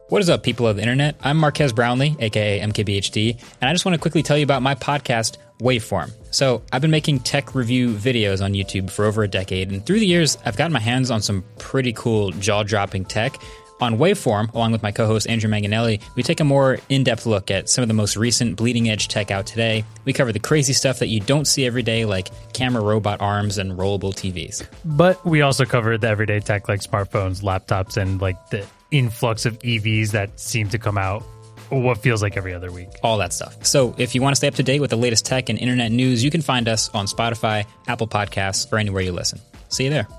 What is up, people of the internet? I'm Marquez Brownlee, aka MKBHD, and I just want to quickly tell you about my podcast, Waveform. So, I've been making tech review videos on YouTube for over a decade, and through the years, I've gotten my hands on some pretty cool, jaw-dropping tech. On Waveform, along with my co-host Andrew Manganelli, we take a more in-depth look at some of the most recent bleeding-edge tech out today. We cover the crazy stuff that you don't see every day, like camera robot arms and rollable TVs. But we also cover the everyday tech like smartphones, laptops, and like the influx of EVs that seem to come out what feels like every other week. All that stuff. So if you want to stay up to date with the latest tech and internet news, you can find us on Spotify, Apple Podcasts, or anywhere you listen. See you there.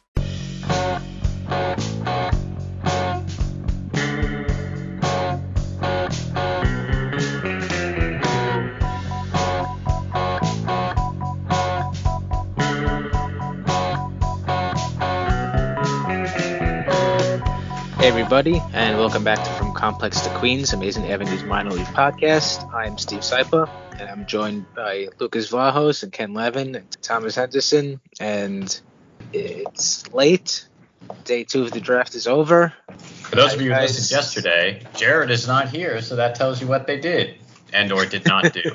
Hey everybody, and welcome back to From Complex to Queens, Amazing Avenues Minor League Podcast. I'm Steve Saipa, and I'm joined by Lucas Vlahos and Ken Levin and Thomas Henderson, and it's late. Day 2 of the draft is over. For those of you who listened yesterday, Jared is not here, so that tells you what they did and or did not do.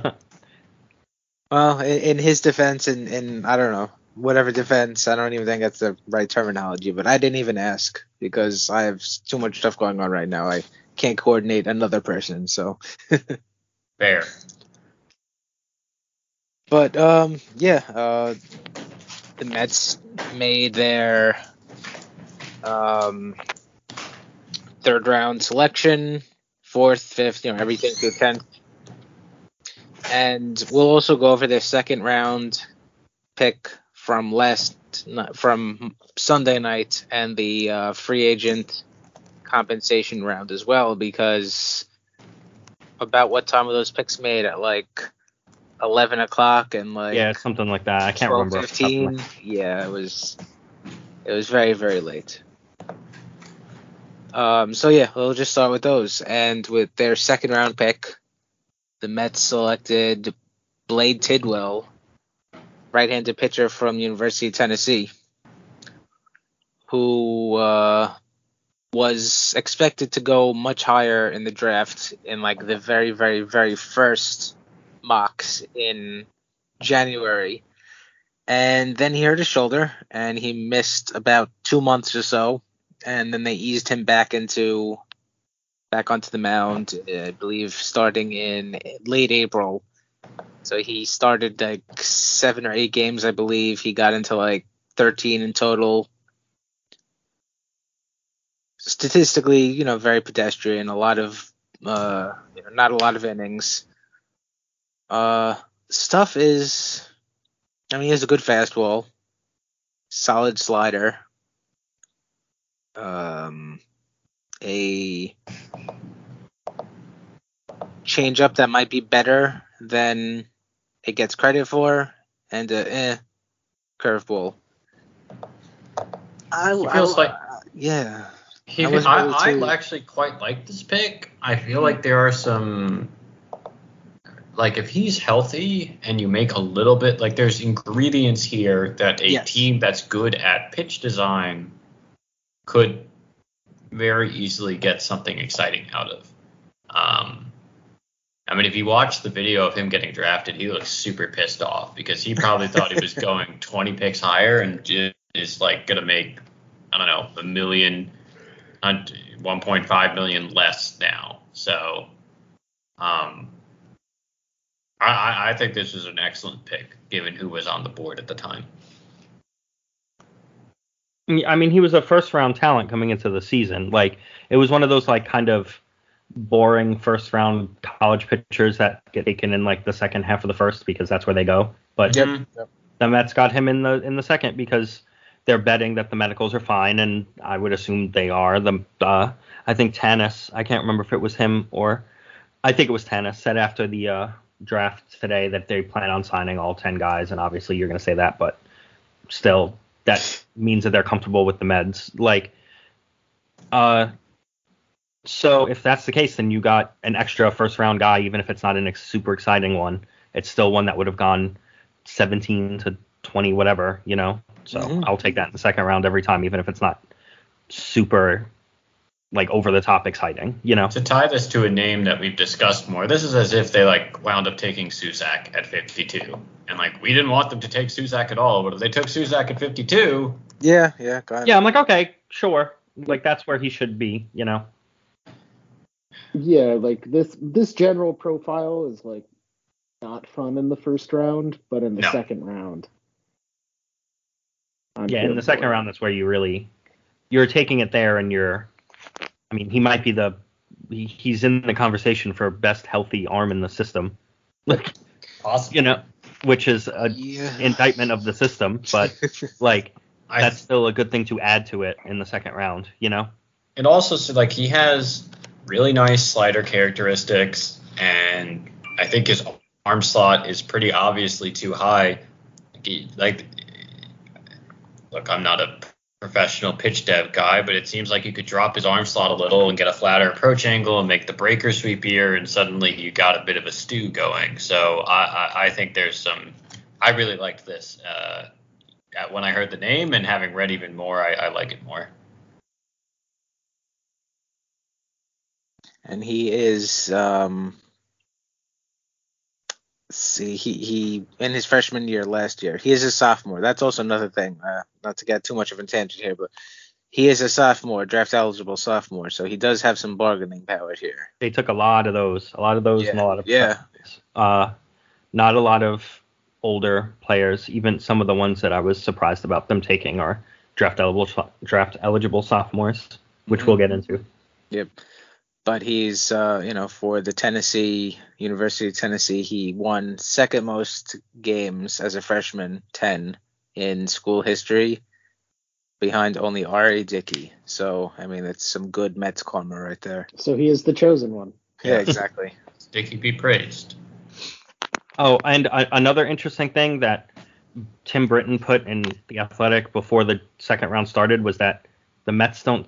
Well, in his defense, and I don't know, whatever defense, I don't even think that's the right terminology, but I didn't even ask because I have too much stuff going on right now. I can't coordinate another person, so. Fair. But, the Mets made their third round selection, 4th, 5th, everything through 10th. And we'll also go over their second round pick from Sunday night and the free agent compensation round as well, because about what time were those picks made? At like 11 o'clock and something like that. I can't remember. 15. Yeah, it was very, very late. We'll just start with those. And with their second round pick, the Mets selected Blade Tidwell, right-handed pitcher from University of Tennessee, who was expected to go much higher in the draft in like the very, very, very first mocks in January. And then he hurt his shoulder, and he missed about 2 months or so, and then they eased him back onto the mound, I believe, starting in late April. So he started like 7 or 8 games, I believe. He got into like 13 in total. Statistically, very pedestrian. A lot of, not a lot of innings. Stuff is, he has a good fastball, solid slider, a changeup that might be better than it gets credit for, and a curveball. I actually quite like this pick. I feel like there are some, like if he's healthy and you make a little bit, like there's ingredients here that a team that's good at pitch design could very easily get something exciting out of. If you watch the video of him getting drafted, he looks super pissed off because he probably thought he was going 20 picks higher and is like going to make, $1 million, 1.5 million less now. So I think this is an excellent pick given who was on the board at the time. He was a first-round talent coming into the season. Like, it was one of those, like, kind of boring first-round college pitchers that get taken in, like, the second half of the first because that's where they go. But the Mets got him in the second because they're betting that the medicals are fine, and I would assume they are. I think Tanis, I can't remember if it was him or I think it was Tanis, said after the draft today that they plan on signing all 10 guys, and obviously you're going to say that, but still, that means that they're comfortable with the Meds. So if that's the case, then you got an extra first-round guy, even if it's not a super exciting one. It's still one that would have gone 17 to 20, whatever, So I'll take that in the second round every time, even if it's not super like over the top exciting, you know. To tie this to a name that we've discussed more, this is as if they like wound up taking Susac at 52, and like we didn't want them to take Susac at all, but if they took Susac at 52, yeah, kind of. Yeah, I'm like, okay, sure, like that's where he should be, you know. Yeah, like this general profile is like not fun in the first round, but in the second round. In the second round, that's where you're taking it there, and he might be he's in the conversation for best healthy arm in the system. Like, awesome. You know, which is an indictment of the system, but like that's still a good thing to add to it in the second round, you know? And also, so like he has really nice slider characteristics, and I think his arm slot is pretty obviously too high. Look, I'm not a professional pitch dev guy, but it seems like you could drop his arm slot a little and get a flatter approach angle and make the breaker sweepier, and suddenly you got a bit of a stew going. So I think there's some. I really liked this. When I heard the name and having read even more, I like it more. And he is, he in his freshman year last year, he is a sophomore. That's also another thing. Not to get too much of a tangent here, but he is a sophomore, draft eligible sophomore, so he does have some bargaining power here. They took a lot of those, and a lot of not a lot of older players. Even some of the ones that I was surprised about them taking are draft eligible sophomores, which we'll get into. Yep. But he's, for the University of Tennessee, he won second most games as a freshman, 10, in school history, behind only R.A. Dickey. So, I mean, it's some good Mets karma right there. So he is the chosen one. Yeah, exactly. Dickey be praised. Oh, and another interesting thing that Tim Britton put in The Athletic before the second round started was that the Mets don't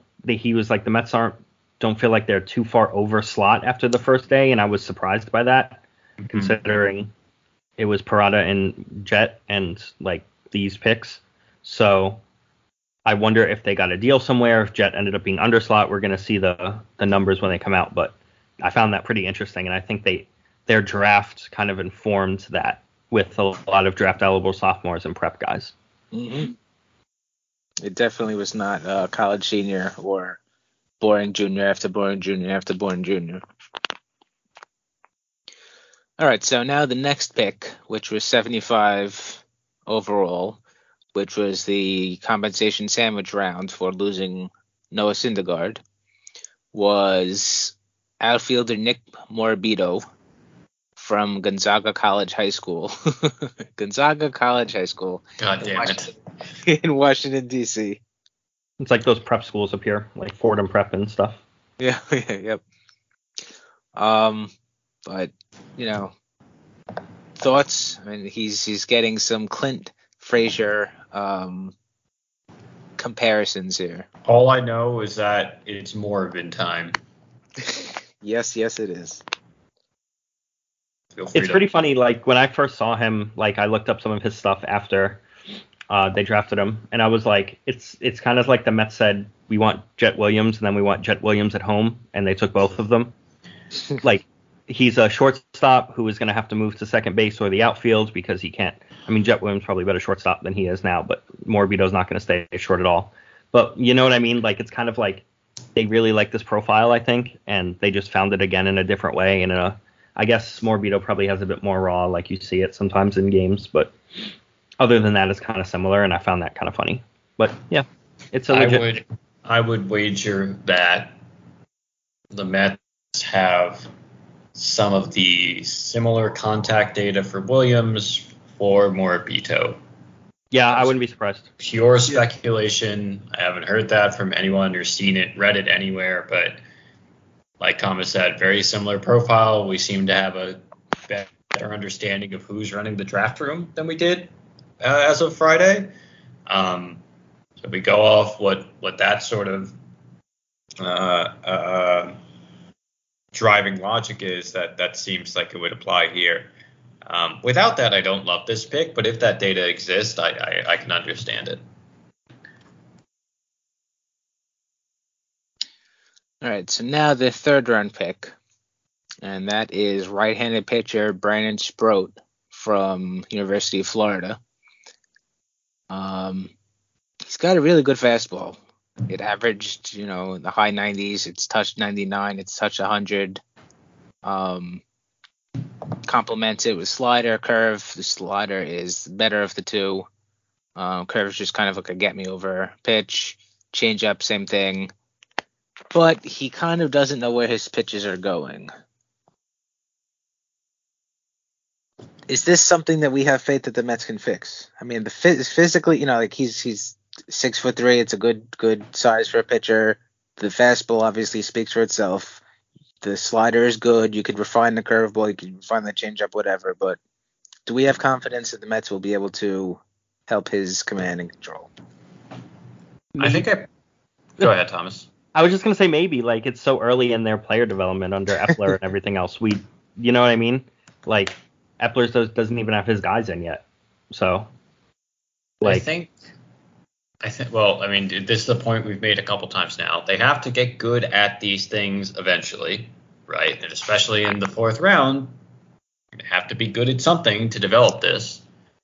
feel like they're too far over slot after the first day, and I was surprised by that, considering it was Parada and Jet and like these picks. So I wonder if they got a deal somewhere. If Jet ended up being under slot, we're going to see the numbers when they come out. But I found that pretty interesting, and I think their draft kind of informed that with a lot of draft eligible sophomores and prep guys. Mm-hmm. It definitely was not college senior or boring junior after boring junior after boring junior. All right, so now the next pick, which was 75 overall, which was the compensation sandwich round for losing Noah Syndergaard, was outfielder Nick Morabito from Gonzaga College High School. Gonzaga College High School. God damn it. In Washington, D.C. It's like those prep schools up here, like Fordham Prep and stuff. Yeah, yep. But, thoughts? I mean, he's getting some Clint Frazier comparisons here. All I know is that it's Morbin time. Yes, it is. It's pretty funny. Like when I first saw him, like I looked up some of his stuff after they drafted him, and I was like, it's kind of like the Mets said, we want Jet Williams, and then we want Jet Williams at home, and they took both of them. Like he's a shortstop who is going to have to move to second base or the outfield because he can't. I mean, Jet Williams probably better shortstop than he is now, but Morabito's not going to stay short at all. But you know what I mean? Like it's kind of like they really like this profile, I think, and they just found it again in a different way. And I guess Morabito probably has a bit more raw, like you see it sometimes in games, but other than that, it's kind of similar, and I found that kind of funny. But yeah, it's a legit. I would wager that the Mets have some of the similar contact data for Williams for Morabito. Yeah, I wouldn't be surprised. Pure speculation. I haven't heard that from anyone or seen it, read it anywhere, but like Thomas said, very similar profile. We seem to have a better understanding of who's running the draft room than we did as of Friday. So we go off what that sort of driving logic is, that seems like it would apply here. Without that, I don't love this pick, but if that data exists, I can understand it. right, so now the third round pick, and that is right-handed pitcher Brandon Sproat from University of Florida. He's got a really good fastball. It averaged, the high 90s. It's touched 99. It's touched 100. Complements it with slider, curve. The slider is the better of the two. Curve is just kind of like a get-me-over pitch. Change up, same thing. But he kind of doesn't know where his pitches are going. Is this something that we have faith that the Mets can fix? I mean, physically, he's 6'3". It's a good size for a pitcher. The fastball obviously speaks for itself. The slider is good. You could refine the curveball. You could refine the changeup, whatever. But do we have confidence that the Mets will be able to help his command and control? Go ahead, Thomas. I was just gonna say maybe. Like, it's so early in their player development under Epler and everything else. You know what I mean? Like, Epler doesn't even have his guys in yet. So, like, I think. Well, I mean, this is the point we've made a couple times now. They have to get good at these things eventually, right? And especially in the fourth round, they have to be good at something to develop this.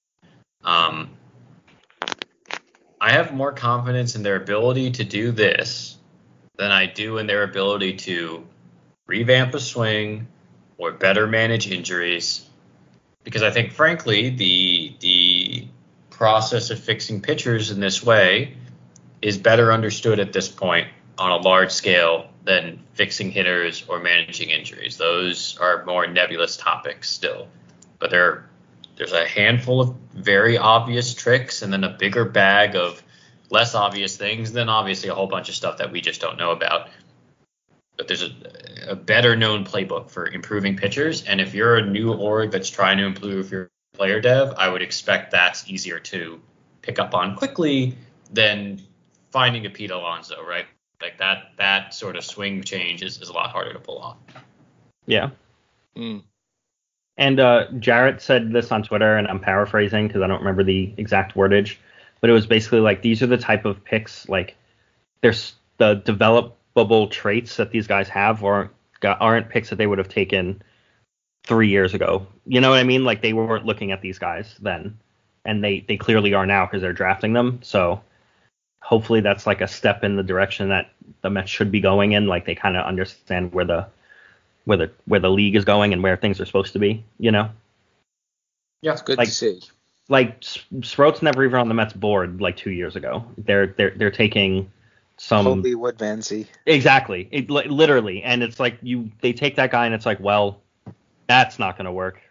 I have more confidence in their ability to do this than I do in their ability to revamp a swing or better manage injuries. Because I think, frankly, the process of fixing pitchers in this way is better understood at this point on a large scale than fixing hitters or managing injuries. Those are more nebulous topics still. But there's a handful of very obvious tricks and then a bigger bag of less obvious things, then obviously a whole bunch of stuff that we just don't know about. But there's a better known playbook for improving pitchers. And if you're a new org that's trying to improve your player dev, I would expect that's easier to pick up on quickly than finding a Pete Alonso, right? Like that sort of swing change is a lot harder to pull off. Yeah. And Jarrett said this on Twitter, and I'm paraphrasing because I don't remember the exact wordage, but it was basically like, these are the type of picks, like, there's the developable traits that these guys have aren't picks that they would have taken 3 years ago. You know what I mean? Like, they weren't looking at these guys then, and they clearly are now because they're drafting them. So hopefully that's like a step in the direction that the Mets should be going in. Like, they kind of understand where the league is going and where things are supposed to be, Yeah, it's good to see. Like, Sproat's never even on the Mets board like 2 years ago. They're taking some Colby Woodmansey. Exactly. Literally. And it's like they take that guy and it's like, well, that's not going to work.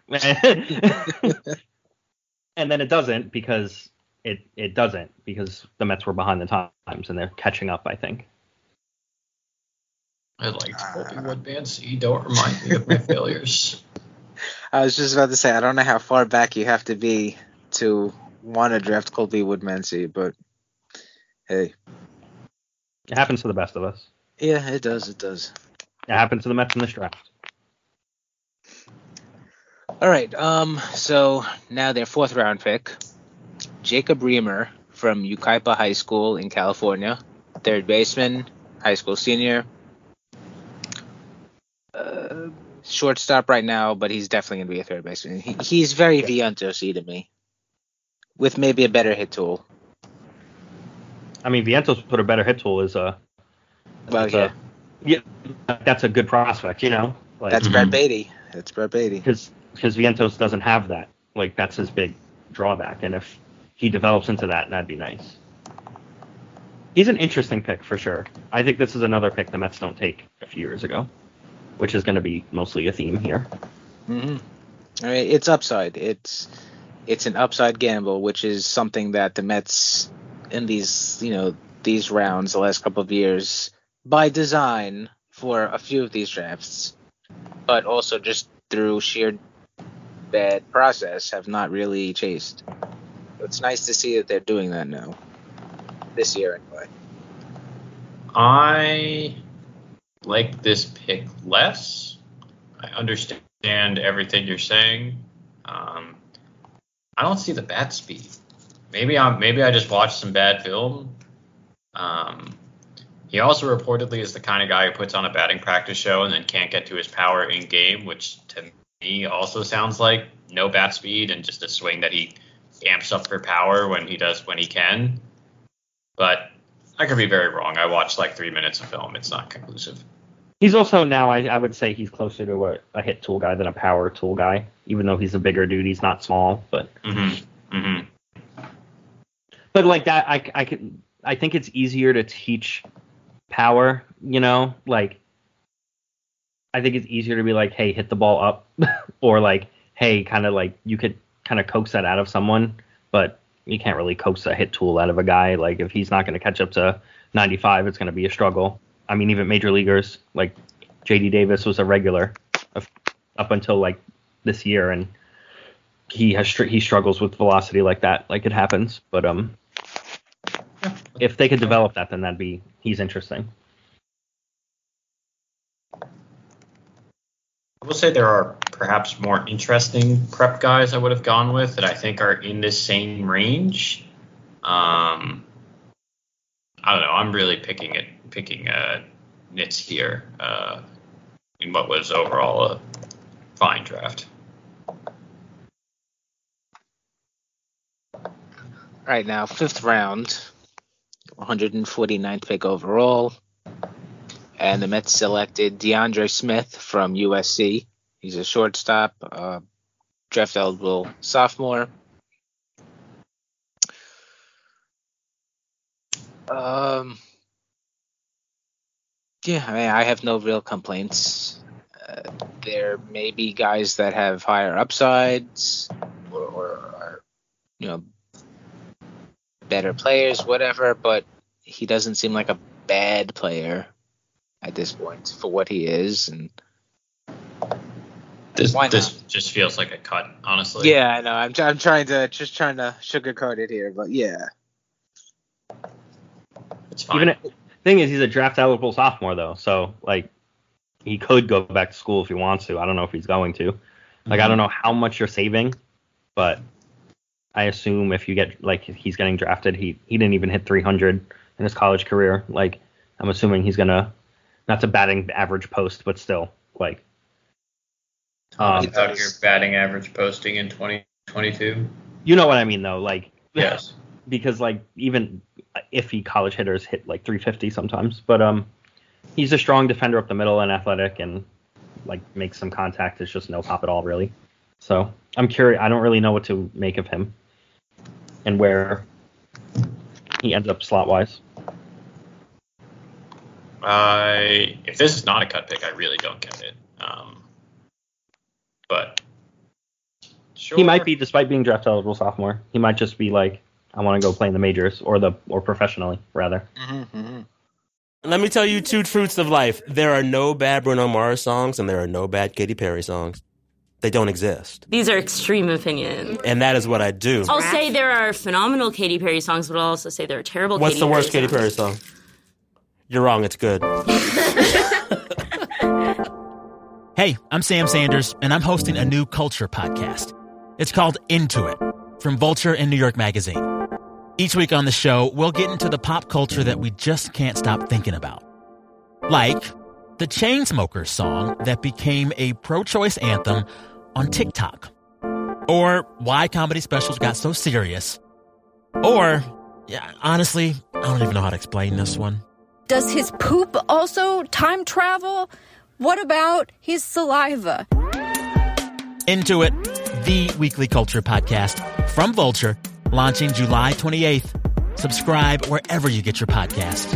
And then it doesn't because it doesn't because the Mets were behind the times and they're catching up, I think. I liked Colby Woodmansey. Don't remind me of my failures. I was just about to say, I don't know how far back you have to be to want to draft Colby Woodmansey, but hey. It happens to the best of us. Yeah, it does. It happens to the Mets in this draft. All right, so now their fourth round pick, Jacob Reamer from Yucaipa High School in California, third baseman, high school senior. Shortstop right now, but he's definitely going to be a third baseman. He's very Vientos-y to me, with maybe a better hit tool. I mean, Vientos put a better hit tool is that's a good prospect, you know. Like, that's Brett Beatty. Because Vientos doesn't have that. Like, that's his big drawback. And if he develops into that, that'd be nice. He's an interesting pick for sure. I think this is another pick the Mets don't take a few years ago, which is going to be mostly a theme here. Mm-hmm. All right, it's upside. It's an upside gamble, which is something that the Mets in these rounds the last couple of years, by design for a few of these drafts, but also just through sheer bad process, have not really chased. It's nice to see that they're doing that now. This year, anyway. I like this pick less. I understand everything you're saying. I don't see the bat speed. Maybe I just watched some bad film. He also reportedly is the kind of guy who puts on a batting practice show and then can't get to his power in game, which to me also sounds like no bat speed and just a swing that he amps up for power when he can. But I could be very wrong. I watched like 3 minutes of film. It's not conclusive. He's also now, I would say he's closer to a hit tool guy than a power tool guy, even though he's a bigger dude. He's not small, but but like that, I think it's easier to teach power, you know, like I think it's easier to be like, hey, hit the ball up, or like, hey, kind of like you could kind of coax that out of someone, but you can't really coax a hit tool out of a guy. Like if he's not going to catch up to 95, it's going to be a struggle. I mean, even major leaguers like JD Davis was a regular up until like this year, and he struggles with velocity like that. Like it happens, but if they could develop that, then he's interesting. I will say there are perhaps more interesting prep guys I would have gone with that I think are in this same range. I don't know. I'm really picking nits here in what was overall a fine draft. Right now, 5th round, 149th pick overall. And the Mets selected DeAndre Smith from USC. He's a shortstop, draft eligible sophomore. Yeah, I mean, I have no real complaints. There may be guys that have higher upsides or you know, better players, whatever, but he doesn't seem like a bad player at this point for what he is, and this just feels like a cut, honestly. Yeah, I know. I'm trying to sugarcoat it here, but yeah, it's fine. Thing is, he's a draft eligible sophomore though, so like he could go back to school if he wants to. I don't know if he's going to. Like I don't know how much you're saving, but I assume if you get like he's getting drafted, he didn't even hit 300 in his college career. Like I'm assuming he's gonna. Not to batting average post, but still, like. About your batting average posting in 2022? You know what I mean, though. Like, yes. Because, like, even iffy college hitters hit, like, 350 sometimes. But he's a strong defender up the middle and athletic and, like, makes some contact. It's just no pop at all, really. So, I'm curious. I don't really know what to make of him and where he ends up slot-wise. If this is not a cut pick, I really don't get it. But sure. He might be, despite being draft eligible sophomore, he might just be like, I want to go play in the majors or professionally rather. Let me tell you 2 truths of life. There are no bad Bruno Mars songs and there are no bad Katy Perry songs. They don't exist. These are extreme opinions. And that is what I do. I'll say there are phenomenal Katy Perry songs, but I'll also say there are terrible What's Katy Perry songs. What's the worst Katy Perry song? You're wrong, it's good. Hey, I'm Sam Sanders, and I'm hosting a new culture podcast. It's called Into It, from Vulture and New York Magazine. Each week on the show, we'll get into the pop culture that we just can't stop thinking about. Like the Chainsmokers song that became a pro-choice anthem on TikTok. Or why comedy specials got so serious. Or, yeah, honestly, I don't even know how to explain this one. Does his poop also time travel? What about his saliva? Into It, the weekly culture podcast from Vulture, launching July 28th. Subscribe wherever you get your podcasts.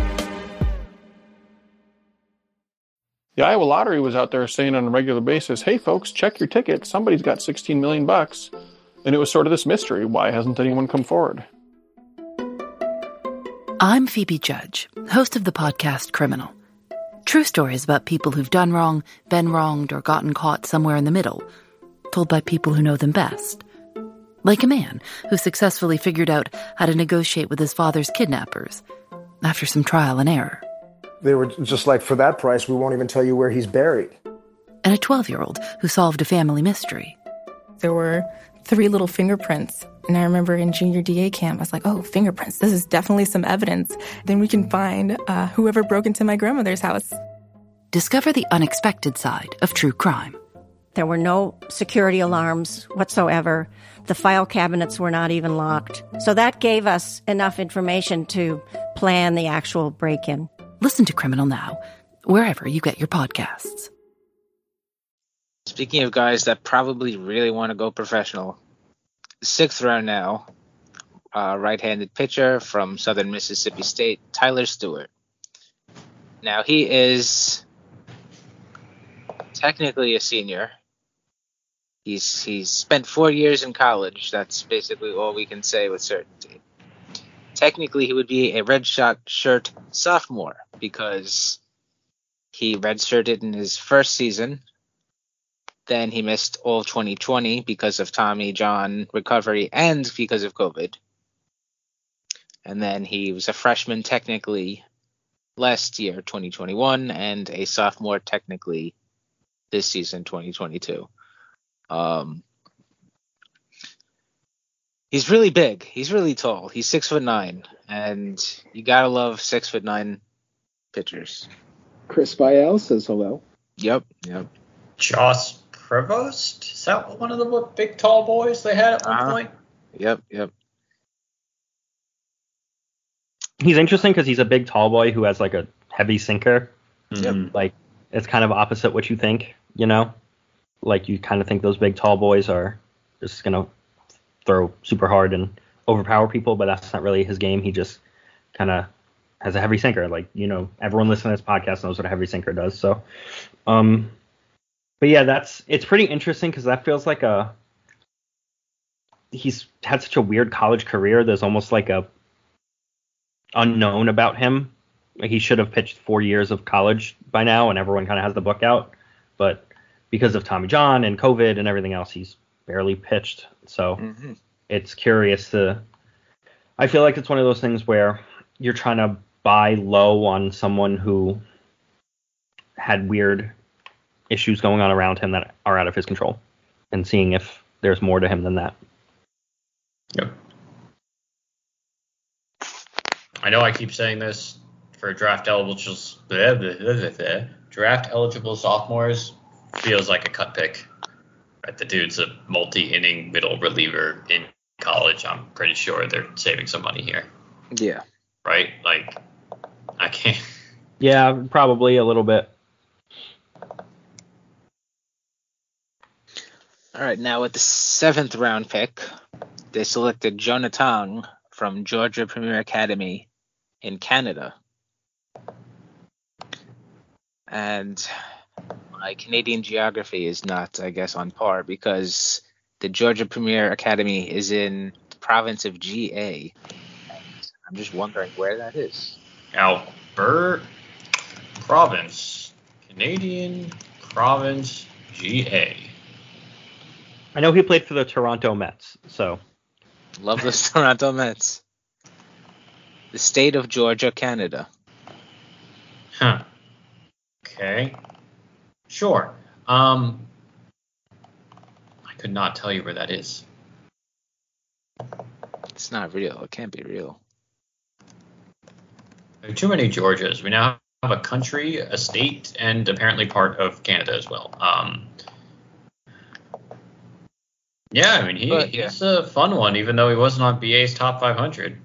The Iowa Lottery was out there saying on a regular basis, hey folks, check your ticket. Somebody's got $16 million. And it was sort of this mystery. Why hasn't anyone come forward? I'm Phoebe Judge, host of the podcast Criminal. True stories about people who've done wrong, been wronged, or gotten caught somewhere in the middle, told by people who know them best. Like a man who successfully figured out how to negotiate with his father's kidnappers after some trial and error. They were just like, for that price, we won't even tell you where he's buried. And a 12-year-old who solved a family mystery. There were 3 little fingerprints And I remember in junior DA camp, I was like, oh, fingerprints, this is definitely some evidence. Then we can find whoever broke into my grandmother's house. Discover the unexpected side of true crime. There were no security alarms whatsoever. The file cabinets were not even locked. So that gave us enough information to plan the actual break-in. Listen to Criminal Now, wherever you get your podcasts. Speaking of guys that probably really want to go professional, 6th round now, right-handed pitcher from Southern Mississippi State, Tyler Stewart. Now, he is technically a senior. He's spent 4 years in college. That's basically all we can say with certainty. Technically, he would be a red shirt sophomore because he redshirted in his first season. Then he missed all of 2020 because of Tommy John recovery and because of COVID. And then he was a freshman technically last year, 2021, and a sophomore technically this season, 2022. He's really big. He's really tall. He's 6'9", and you gotta love 6'9" pitchers. Chris Vial says hello. Yep. Josh Prevost? Is that one of the big tall boys they had at one point? Yep. He's interesting because he's a big tall boy who has like a heavy sinker. Yep. Like it's kind of opposite what you think, you know? Like you kind of think those big tall boys are just gonna throw super hard and overpower people, but that's not really his game. He just kind of has a heavy sinker. Like, you know, everyone listening to this podcast knows what a heavy sinker does. So, but yeah, it's pretty interesting because that feels like he's had such a weird college career. There's almost like a unknown about him. Like he should have pitched 4 years of college by now, and everyone kind of has the book out. But because of Tommy John and COVID and everything else, he's barely pitched. So It's curious I feel like it's one of those things where you're trying to buy low on someone who had weird issues going on around him that are out of his control and seeing if there's more to him than that. Yep. I know I keep saying this for draft eligible sophomores feels like a cut pick. Right, the dude's a multi-inning middle reliever in college. I'm pretty sure they're saving some money here. Yeah. Right? Like, I can't. Yeah, probably a little bit. All right, now with the 7th round pick, they selected Jonah Tong from Georgia Premier Academy in Canada. And my Canadian geography is not, I guess, on par because the Georgia Premier Academy is in the province of GA. I'm just wondering where that is. Alberta province, Canadian province, GA. I know he played for the Toronto Mets, so. Love those Toronto Mets. The state of Georgia, Canada. Huh. Okay. Sure. I could not tell you where that is. It's not real. It can't be real. There are too many Georgias. We now have a country, a state, and apparently part of Canada as well. Yeah, I mean, he's a fun one, even though he wasn't on BA's top 500.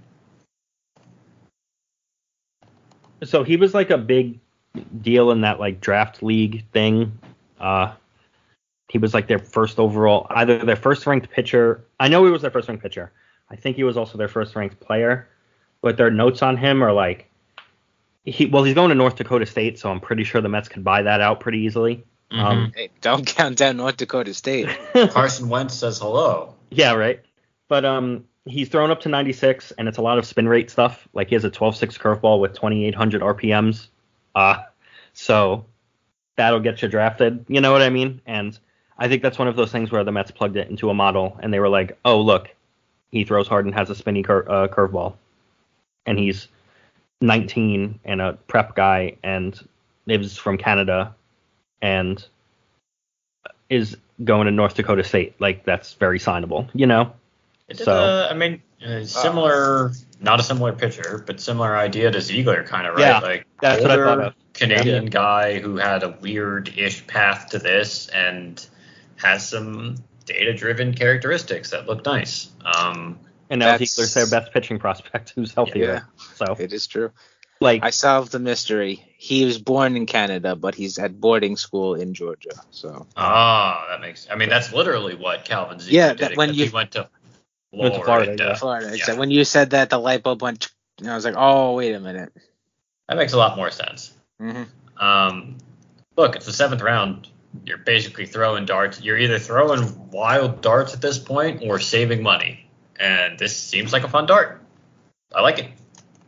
So he was like a big deal in that like draft league thing. He was like their first overall, either their first ranked pitcher. I know he was their first ranked pitcher. I think he was also their first ranked player. But their notes on him are like, he's going to North Dakota State, so I'm pretty sure the Mets could buy that out pretty easily. Hey, don't count down North Dakota State. Carson Wentz says hello. Yeah, right. But he's thrown up to 96, and it's a lot of spin rate stuff. Like he has a 12.6 curveball with 2,800 RPMs. So that'll get you drafted. You know what I mean? And I think that's one of those things where the Mets plugged it into a model, and they were like, oh, look, he throws hard and has a spinny curveball. And he's 19 and a prep guy and lives from Canada and is going to North Dakota State. Like, that's very signable, you know? Similar, not a similar pitcher, but similar idea to Ziegler, kind of, right? Yeah, like that's what I thought of. Canadian guy who had a weird-ish path to this and has some data-driven characteristics that look nice. And now Ziegler's their best pitching prospect who's healthier. So it is true. Like, I solved the mystery. He was born in Canada, but he's at boarding school in Georgia. So that makes. I mean, that's literally what Calvin Ziegler did. When he went to Florida. So when you said that, the light bulb went. And I was like, oh, wait a minute. That makes a lot more sense. Mm-hmm. Look, it's the 7th round. You're basically throwing darts. You're either throwing wild darts at this point or saving money. And this seems like a fun dart. I like it.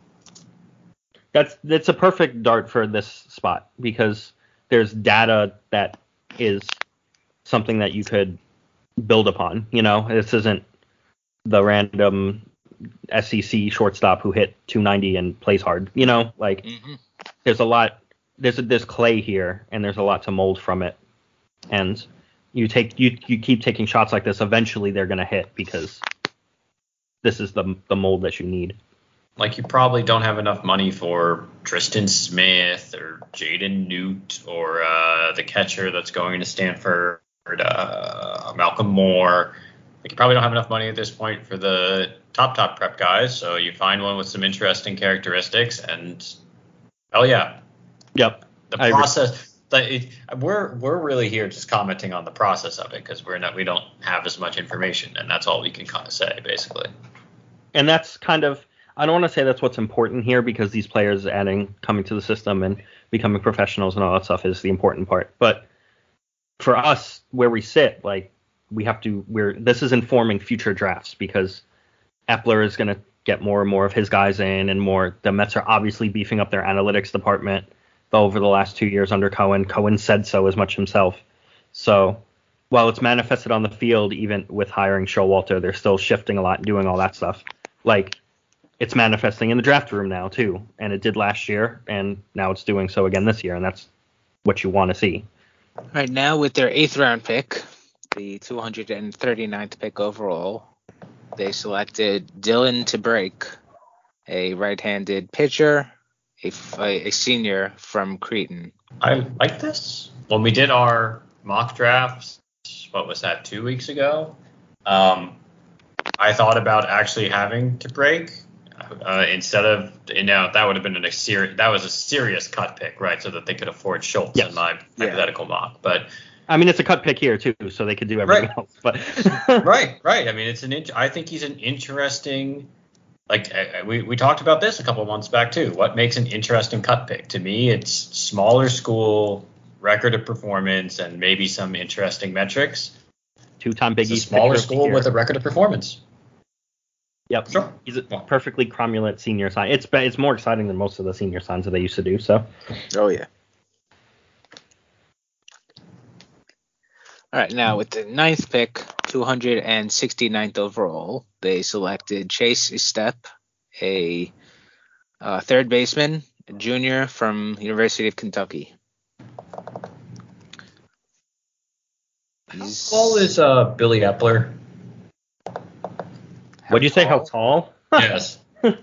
That's a perfect dart for this spot because there's data that is something that you could build upon. You know, this isn't the random SEC shortstop who hit 290 and plays hard. You know, like there's a lot. There's clay here, and there's a lot to mold from it. And you keep taking shots like this. Eventually, they're gonna hit because this is the mold that you need. Like, you probably don't have enough money for Tristan Smith or Jaden Newt or the catcher that's going to Stanford, Malcolm Moore. Like, you probably don't have enough money at this point for the top prep guys. So you find one with some interesting characteristics, and hell yeah. Yep. The process. We're really here just commenting on the process of it because we don't have as much information, and that's all we can kind of say basically. And that's kind of. I don't want to say that's what's important here because these players coming to the system and becoming professionals and all that stuff is the important part. But for us, where we sit, like this is informing future drafts because Epler is going to get more and more of his guys in and more. The Mets are obviously beefing up their analytics department over the last 2 years under Cohen. Cohen said so as much himself. So while it's manifested on the field, even with hiring Showalter, they're still shifting a lot and doing all that stuff. Like, it's manifesting in the draft room now, too. And it did last year, and now it's doing so again this year, and that's what you want to see. Right now, with their 8th round pick, the 239th pick overall, they selected Dylan TeBrake, a right-handed pitcher, a senior from Creighton. I like this. When we did our mock drafts, what was that, 2 weeks ago? I thought about actually having TeBrake. Instead of, that would have been that was a serious cut pick, right? So that they could afford Schultz in my hypothetical mock. But I mean, it's a cut pick here too, so they could do everything else. But right. I mean, I think he's an interesting. Like we talked about this a couple of months back too. What makes an interesting cut pick? To me, it's smaller school, record of performance, and maybe some interesting metrics. 2-time Big East. Smaller school with a record of performance. Yep. Sure. He's a perfectly cromulent senior sign. It's more exciting than most of the senior signs that they used to do. So. Oh yeah. All right. Now with the 9th pick, 269th overall, they selected Chase Estep, a third baseman, a junior from University of Kentucky. How tall is Billy Epler? What'd you say? How tall? Yes.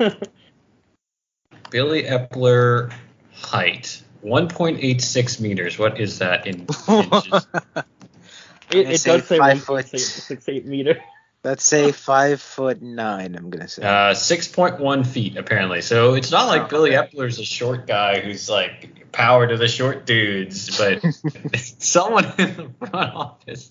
Billy Epler height 1.86 meters. What is that in inches? it does say 1.68 meter. Let's say 5'9". I'm gonna say 6.1 feet apparently. So it's not like Billy Epler's a short guy who's like power to the short dudes, but someone in the front office.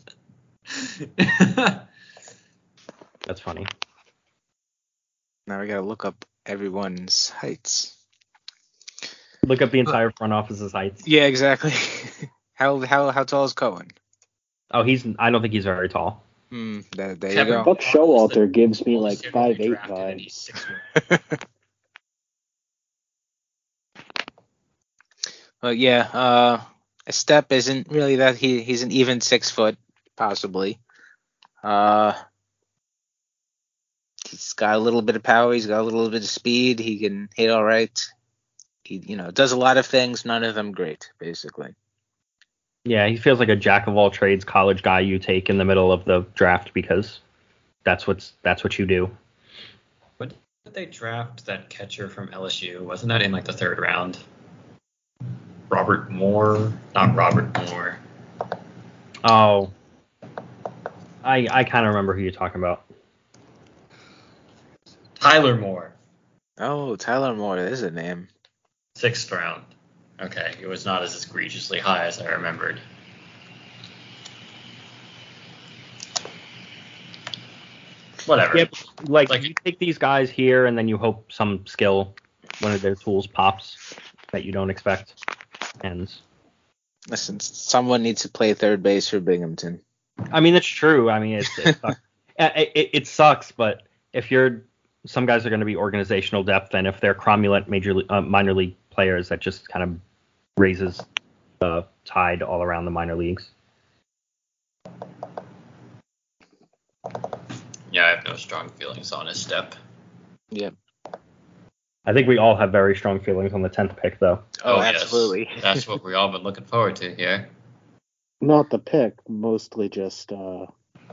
That's funny. Now we gotta look up everyone's heights. Look up the entire front office's heights. Yeah, exactly. How tall is Cohen? Oh, I don't think he's very tall. There you go. Buck Showalter gives me like 5'8" vibes. Well, yeah. Estep isn't really that. He's an even 6 foot, possibly. He's got a little bit of power. He's got a little bit of speed. He can hit all right. He, does a lot of things. None of them great, basically. Yeah, he feels like a jack of all trades college guy you take in the middle of the draft because that's what you do. But did they draft that catcher from LSU? Wasn't that in like the 3rd round? Robert Moore? Not Robert Moore. Oh. I kind of remember who you're talking about. Tyler Moore. Oh, Tyler Moore. There's a name. 6th round. Okay, it was not as egregiously high as I remembered. Whatever. Yeah, like you take these guys here, and then you hope some skill, one of their tools pops that you don't expect. And listen, someone needs to play third base for Binghamton. I mean, it's true. I mean, it sucks. It sucks, but if some guys are going to be organizational depth, and if they're cromulent minor league players, that just kind of raises the tide all around the minor leagues. Yeah, I have no strong feelings on his step. Yep. I think we all have very strong feelings on the 10th pick, though. Oh, absolutely. Yes. That's what we all been looking forward to here. Not the pick, mostly just oh,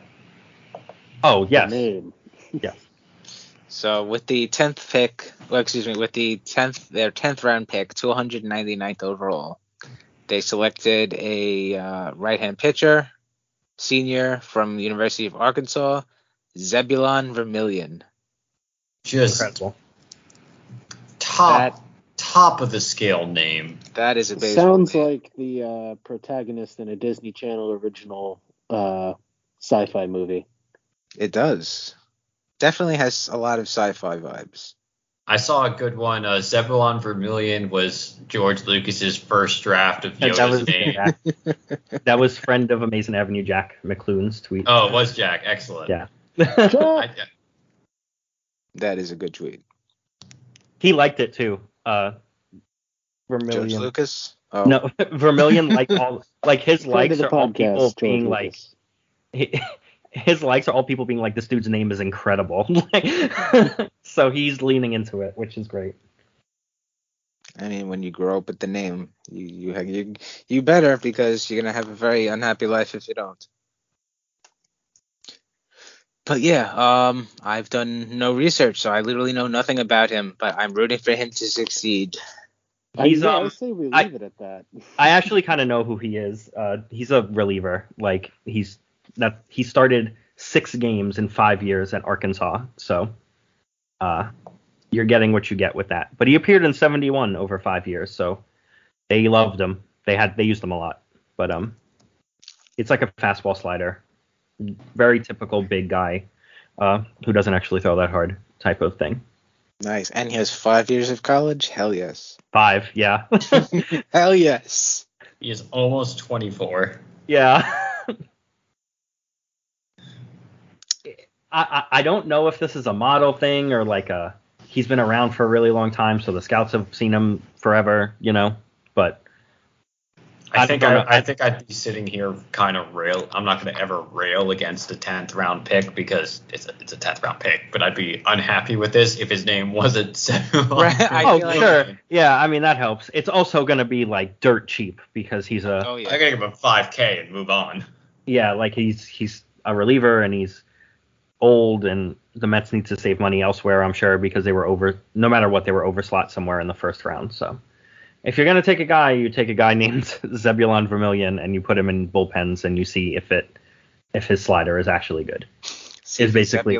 yes. the name. Yes. So with the 10th pick, their 10th round pick, 299th overall, they selected a right-hand pitcher, senior from the University of Arkansas, Zebulon Vermillion. Just incredible. Top of the scale name. That is a baseball Sounds name. like the protagonist in a Disney Channel original sci-fi movie. It does. Definitely has a lot of sci-fi vibes. I saw a good one. Zebulon Vermillion was George Lucas's first draft of Yoda's name. That was friend of Amazing Avenue Jack McClune's tweet. Oh, it was Jack. Excellent. Yeah. That is a good tweet. He liked it too. Vermillion. George Lucas? Oh. No, Vermillion his likes are all people George being Lucas. his likes are all people being like, this dude's name is incredible. So he's leaning into it, which is great. I mean, when you grow up with the name, you better, because you're gonna have a very unhappy life if you don't. But yeah, I've done no research, so I literally know nothing about him. But I'm rooting for him to succeed. I say we leave it at that. I actually kind of know who he is. He's a reliever. Like he started 6 games in 5 years at Arkansas. So you're getting what you get with that. But he appeared in 71 over 5 years, so they loved him. They used him a lot. But it's like a fastball slider. Very typical big guy who doesn't actually throw that hard type of thing. Nice. And he has 5 years of college? Hell yes. 5, yeah. Hell yes. He is almost 24. Yeah. I don't know if this is a model thing or like he's been around for a really long time, so the scouts have seen him forever, but I think I'd be sitting here kind of I'm not going to ever rail against the 10th round pick because it's a 10th round pick, but I'd be unhappy with this if his name wasn't Right, sure. Yeah, I mean, that helps. It's also going to be like dirt cheap because he's I got to give him $5K and move on. Yeah, like he's a reliever and he's old, and the Mets need to save money elsewhere, I'm sure, because they were no matter what, they were overslot somewhere in the first round. So if you're going to take a guy, you take a guy named Zebulon Vermillion and you put him in bullpens and you see if his slider is actually good. Is basically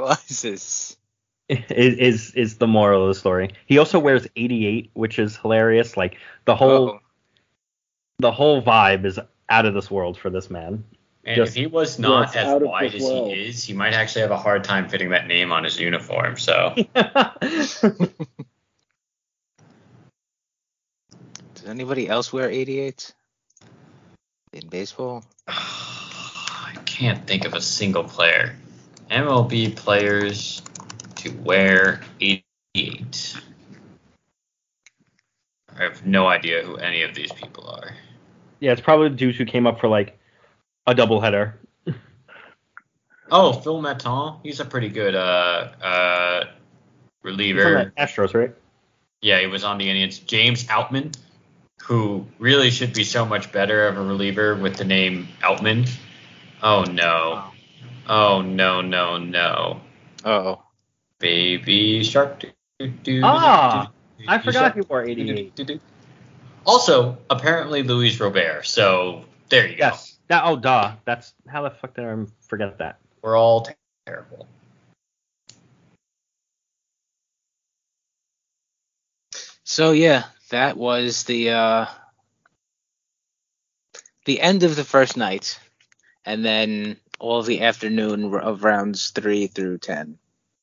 is the moral of the story. He also wears 88, which is hilarious. Like the whole vibe is out of this world for this man. And if he was not as wide as he is, he might actually have a hard time fitting that name on his uniform. So. Does anybody else wear 88 in baseball? I can't think of a single player. MLB players to wear 88. I have no idea who any of these people are. Yeah, it's probably the dudes who came up for like a doubleheader. Oh, Phil Maton. He's a pretty good reliever. He's on the Astros, right? Yeah, he was on the Indians. James Outman, who really should be so much better of a reliever with the name Outman. Oh, no. Oh, no. Uh-oh. Baby Shark. I forgot you wore 88. Also, apparently Luis Robert, so there you go. Yes. That's how the fuck did I forget that? We're all terrible. So yeah, that was the end of the first night, and then all the afternoon of rounds 3 through 10.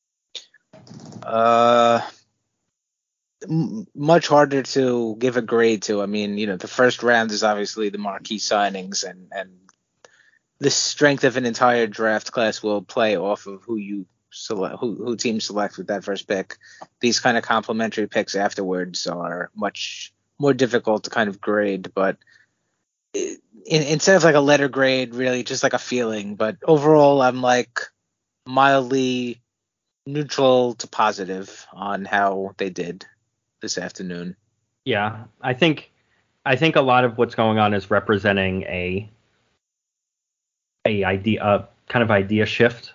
Much harder to give a grade to. I mean, the first round is obviously the marquee signings, and the strength of an entire draft class will play off of who you select, who teams select with that first pick. These kind of complementary picks afterwards are much more difficult to kind of grade, but instead of like a letter grade, really just like a feeling. But overall, I'm like mildly neutral to positive on how they did this afternoon. Yeah, I think a lot of what's going on is representing a idea shift.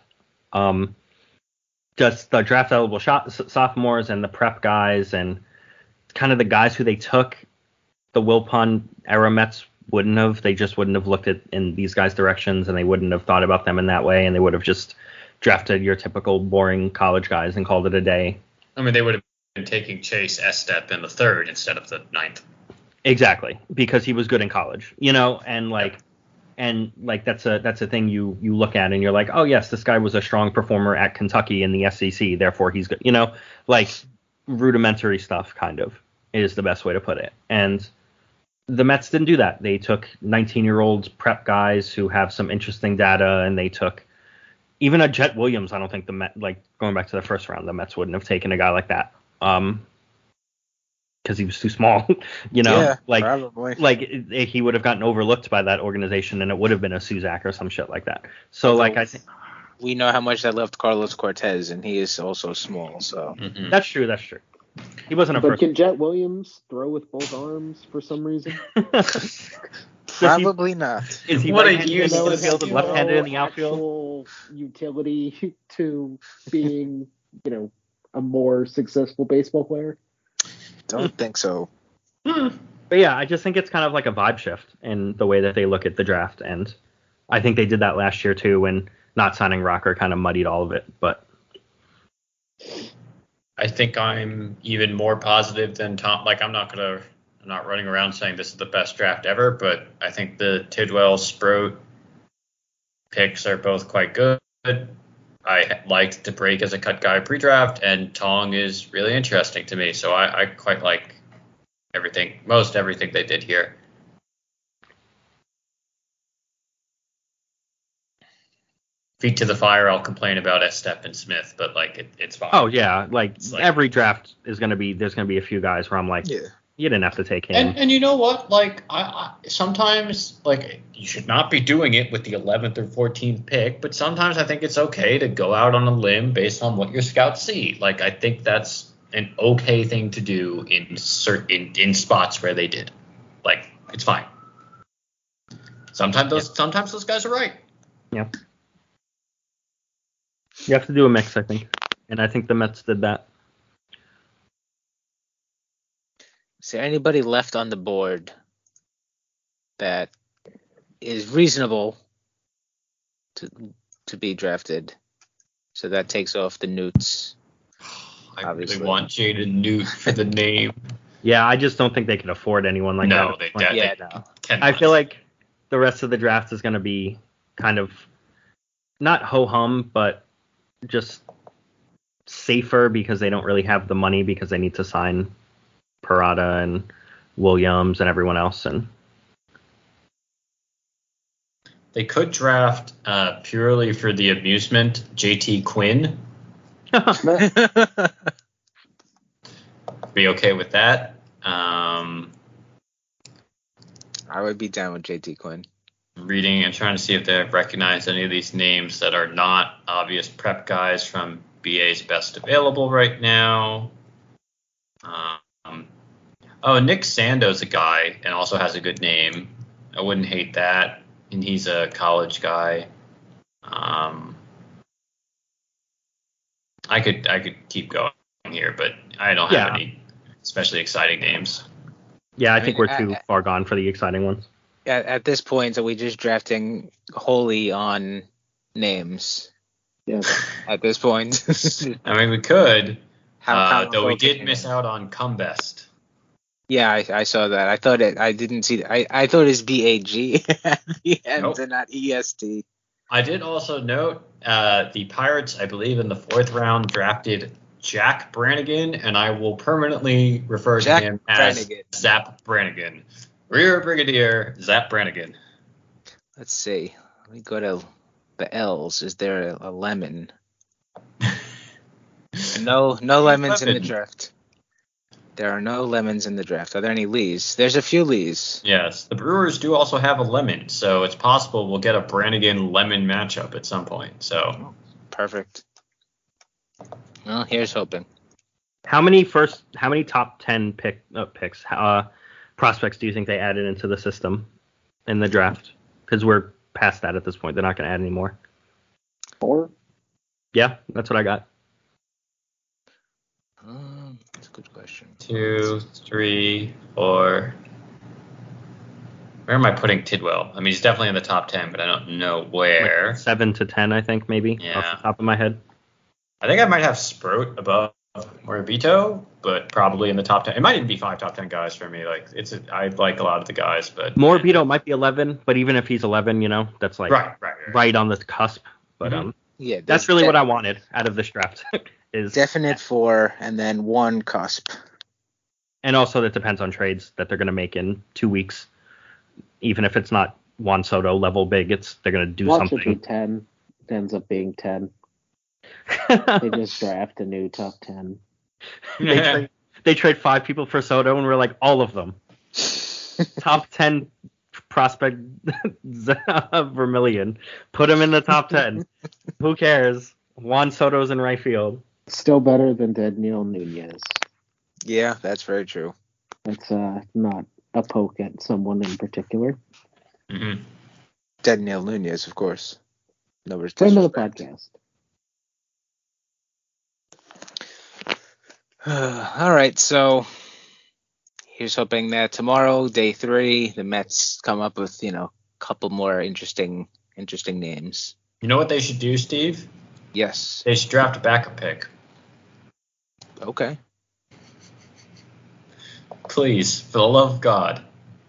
Just the draft eligible sophomores and the prep guys and kind of the guys who they took. The Wilpon era Mets they just wouldn't have looked at in these guys' directions, and they wouldn't have thought about them in that way, and they would have just drafted your typical boring college guys and called it a day. I mean, they would have been taking Chase Estep in the 3rd instead of the 9th. Exactly, because he was good in college, and that's a thing you look at and you're like, oh yes, this guy was a strong performer at Kentucky in the SEC, therefore he's good. Like rudimentary stuff kind of is the best way to put it. And the Mets didn't do that. They took 19-year-old prep guys who have some interesting data, and they took even a Jet Williams. I don't think the Mets, like going back to the first round, the Mets wouldn't have taken a guy like that. Because he was too small, Yeah, probably. Like he would have gotten overlooked by that organization, and it would have been a Suzak or some shit like that. So, I think we know how much I loved Carlos Cortez, and he is also small. So That's true. He wasn't a but first. Can Jet Williams throw with both arms for some reason? Probably not. Is he right-handed in the field and left-handed in the outfield? Utility to being, a more successful baseball player. Don't think so. But yeah, I just think it's kind of like a vibe shift in the way that they look at the draft, and I think they did that last year too, when not signing Rocker kind of muddied all of it. But I think I'm even more positive than Tom. Like I'm not running around saying this is the best draft ever, but I think the Tidwell Sproat picks are both quite good. I liked DeBrake as a cut guy pre-draft, and Tong is really interesting to me. So I quite like most everything they did here. Feet to the fire, I'll complain about Estep and Smith, but it's fine. Oh yeah, every draft is there's gonna be a few guys where I'm like, yeah, you didn't have to take him. And you know what? I sometimes you should not be doing it with the 11th or 14th pick, but sometimes I think it's okay to go out on a limb based on what your scouts see. I think that's an okay thing to do in spots where they did. It's fine. Sometimes those guys are right. Yeah. You have to do a mix, I think. And I think the Mets did that. Is there anybody left on the board that is reasonable to be drafted? So that takes off the Newts. I really want Jaden Newt for the name. Yeah, I just don't think they can afford anyone like that. No, they cannot. I feel like the rest of the draft is going to be kind of not ho-hum, but just safer because they don't really have the money because they need to sign Parada and Williams and everyone else. And they could draft purely for the amusement JT Quinn. Be okay with that. I would be down with JT Quinn. Reading and trying to see if they recognize any of these names that are not obvious prep guys from BA's best available right now. Nick Sando's a guy and also has a good name. I wouldn't hate that. And he's a college guy. I could keep going here, but I don't have any especially exciting names. Yeah, I think we're too far gone for the exciting ones. At this point, are we just drafting wholly on names? Yeah. At this point. I mean, we could. Though we did miss out on Come Best. Yeah, I saw that. I thought it. I didn't see. I thought it's BAG at the end Nope. and not EST. I did also note the Pirates, I believe, in the 4th round drafted Jack Brannigan, and I will permanently refer to him as Zap Brannigan. Rear Brigadier Zap Brannigan. Let's see. Let me go to the L's. Is there a lemon? No lemons in the draft. There are no lemons in the draft. Are there any Lees? There's a few Lees. Yes. The Brewers do also have a lemon, so it's possible we'll get a Brannigan-Lemon matchup at some point. So perfect. Well, here's hoping. How many top 10 picks prospects do you think they added into the system in the draft? Because we're past that at this point. They're not going to add any more. 4? Yeah, that's what I got. That's a good question. 2, 3, 4. Where am I putting Tidwell? I mean, he's definitely in the top 10, but I don't know where. Like 7 to 10, I think, maybe, off the top of my head. I think I might have Sproat above Morabito, but probably in the top 10. It might even be 5 top 10 guys for me. Like I like a lot of the guys, but Morabito might be 11, but even if he's 11, that's like right on the cusp. But yeah, that's really what I wanted out of this draft. Is definite 4 and then 1 cusp. And also that depends on trades that they're going to make in 2 weeks. Even if it's not Juan Soto level big, they're going to do something. Watch it be 10. It ends up being 10. They just draft a new top 10. They trade 5 people for Soto, and we're like, all of them. Top 10 prospect Vermillion. Put him in the top 10. Who cares? Juan Soto's in right field. Still better than Daniel Nunez. Yeah, that's very true. It's not a poke at someone in particular. Mm-hmm. Daniel Nunez, of course. No respect. Friend of the podcast. All right, so here's hoping that tomorrow, day 3, the Mets come up with, a couple more interesting names. You know what they should do, Steve? Yes. They should draft a backup pick. Okay. Please, for the love of God.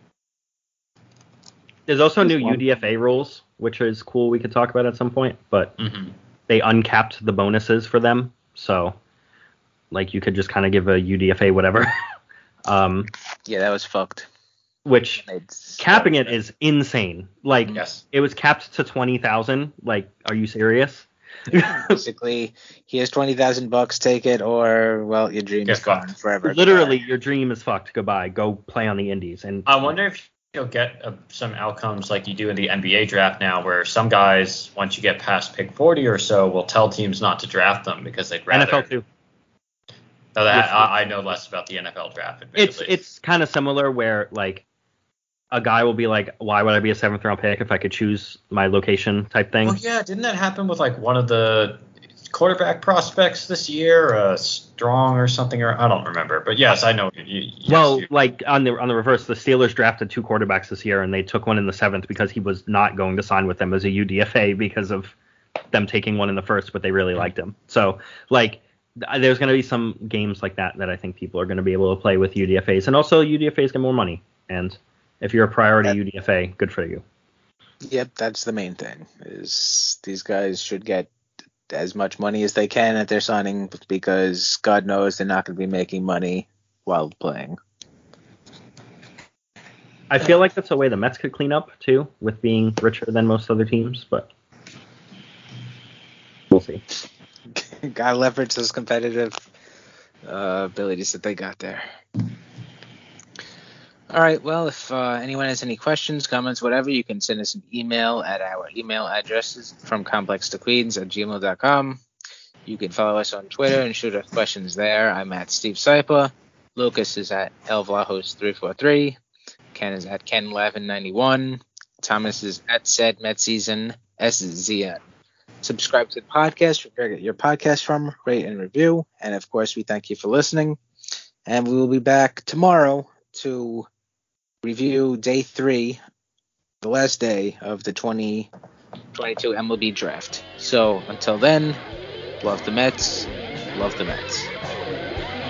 There's also new UDFA rules, which is cool. We could talk about at some point, but they uncapped the bonuses for them. So, like, you could just kind of give a UDFA whatever. Yeah, that was fucked. Which capping it is insane. Like, yes. It was capped to 20,000. Like, are you serious? Basically, here's $20,000. Take it, or well, your dream is gone forever. Literally, your dream is fucked. Goodbye. Go play on the Indies. And I wonder if you'll get some outcomes like you do in the NBA draft now, where some guys, once you get past pick 40 or so, will tell teams not to draft them because they'd rather. NFL too. So I know less about the NFL draft. It's kind of similar where like a guy will be like, why would I be a 7th round pick if I could choose my location type thing? Well, yeah, didn't that happen with like one of the quarterback prospects this year, Strong or something, or I don't remember. But yes, I know. Like on the reverse, the Steelers drafted 2 quarterbacks this year, and they took one in the 7th because he was not going to sign with them as a UDFA because of them taking one in the 1st, but they really liked him. So like, there's going to be some games like that I think people are going to be able to play with UDFAs, and also UDFAs get more money, and if you're a priority UDFA, good for you. Yep, that's the main thing. Is these guys should get as much money as they can at their signing, because God knows they're not going to be making money while playing. I feel like that's a way the Mets could clean up too, with being richer than most other teams, but we'll see. Gotta leverage those competitive abilities that they got there. All right, well, if anyone has any questions, comments, whatever, you can send us an email at our email addresses from complextoqueens@gmail.com. You can follow us on Twitter and shoot us questions there. I'm at Steve Saipa. Lucas is at elvlajos343. Ken is at Ken1191. Thomas is at said Metseason SZN. subscribe to the podcast, wherever you get your podcast from, rate and review. And, of course, we thank you for listening. And we will be back tomorrow to review day 3, the last day of the 2022 MLB draft. So, until then, love the Mets. Love the Mets.